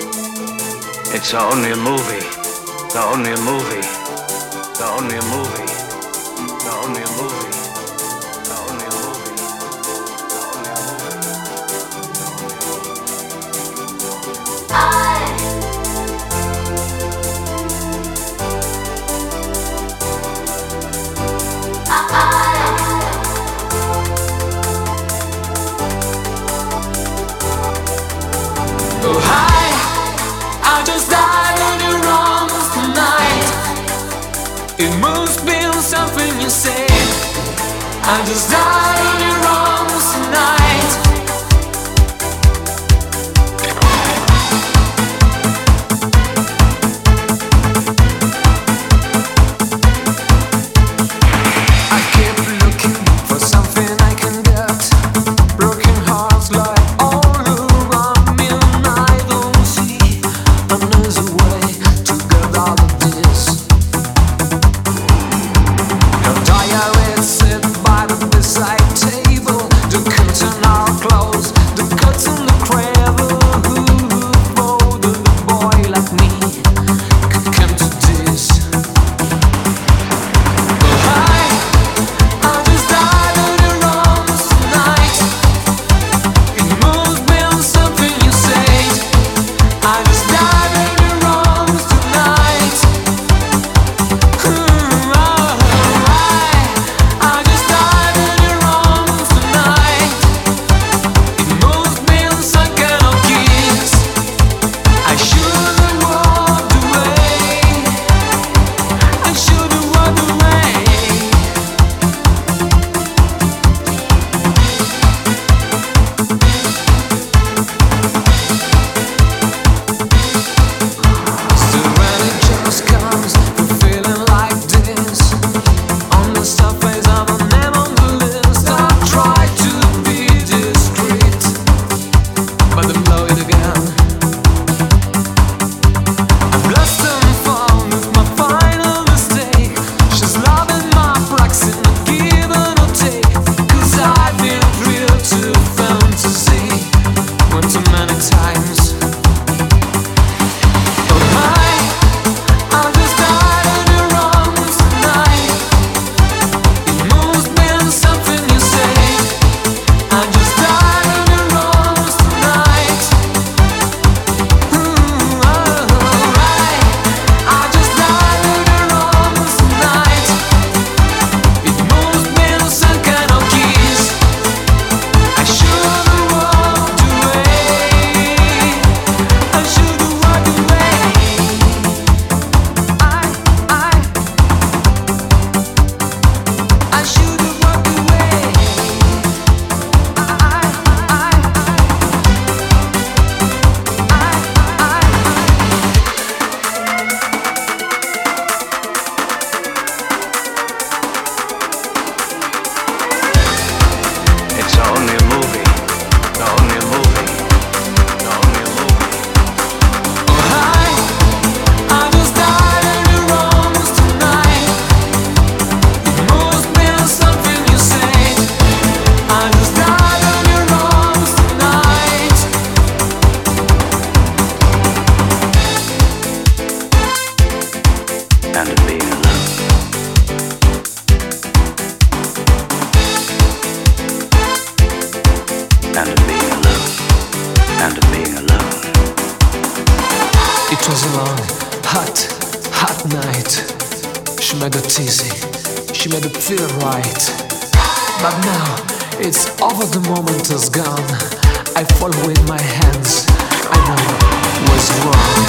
It's only a movie. It's only a movie. It's only a movie. It's only a movie. It's only a movie. Oh hi, I just died on your arms tonight. It must be something you say. I just died on your arms tonight. I keep looking for something I can get. Broken hearts like all around me, and I don't see another way to get out of this. Your diary sit by the bedside table. The curtains are closed, the curtain the cradle. For the boy like me could come to this. Oh hi, I just died on your arms tonight. It must be something you said. I just died on your arms tonight. I just died on your arms tonight. It must be some kind of kiss. I should have walked away. I should have walked away. Still when it just comes from feeling like this. On the surface of a name on the list, I try to be discreet, but I blow it again. I'm lost and found with my final mistake. She's loving my praxis, not give or take. 'Cause I've been real to fantasy one too many times. Oh hi, I just died on your arms tonight. It must be something you say. I just died on your arms tonight. Alright, I just died on your arms tonight. It must be some kind of kiss. I should have walked away. I should have walked away. I should have walked away. It's only a movie. It's only a movie. It's only a movie. Oh hi, I just died on your arms tonight. It must be something you said. I just died on your arms tonight. And being alone. And being alone. And being alone. It was a long, hot night. She made it easy, she made it feel right. But now it's over, the moment is gone. I follow with my hands. I know what's wrong.